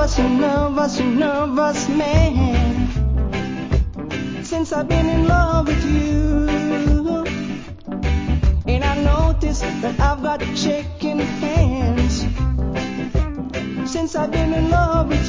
nervous man. Since I've been in love with you, and I noticed that I've got shaking hands. Since I've been in love with